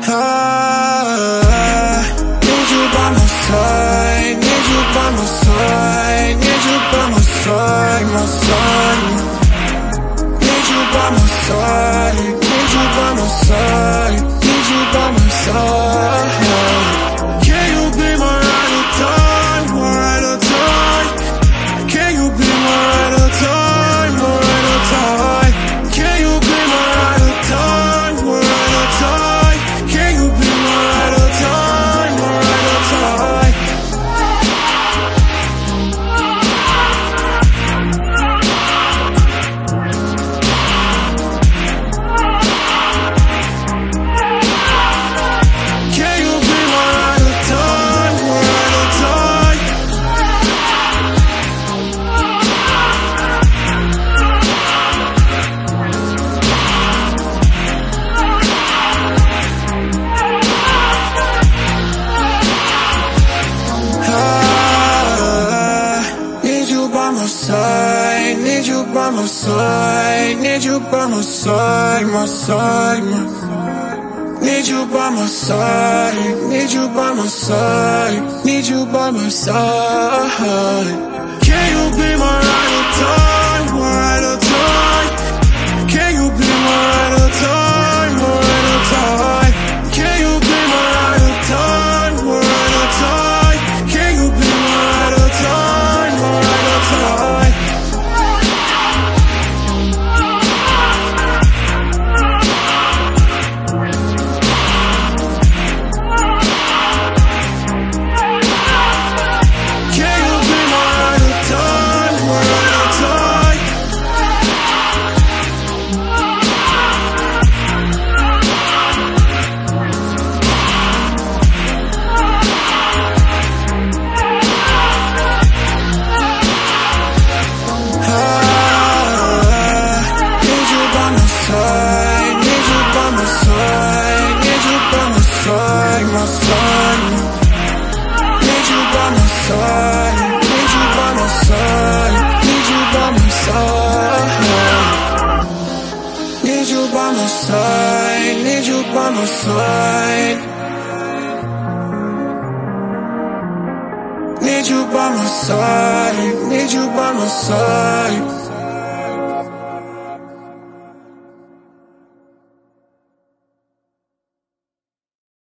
Need you by my side, need you by my side, need you by my side, my side. Need you by my side, need you by my side, need you by my side. Can you be my ride or die, my ride or die? Can you be my ride or die, my ride or die? Can you be my ride or die, my ride or die? Can you be my ride or die, my ride or die? Need you by my side, need you by my side, my side, my. Need you by my side, need you by my side, need you by my side. Can you be my ride or die, my ride or die? Can you be my ride or die, my ride or die? Can you be my ride or die, my ride or die? Can you be my ride or die, my ride or die? My son, need you by my side, need you by my side, need you by my side. Need you by my side, need you by my side. Need you by my side, need you by my side.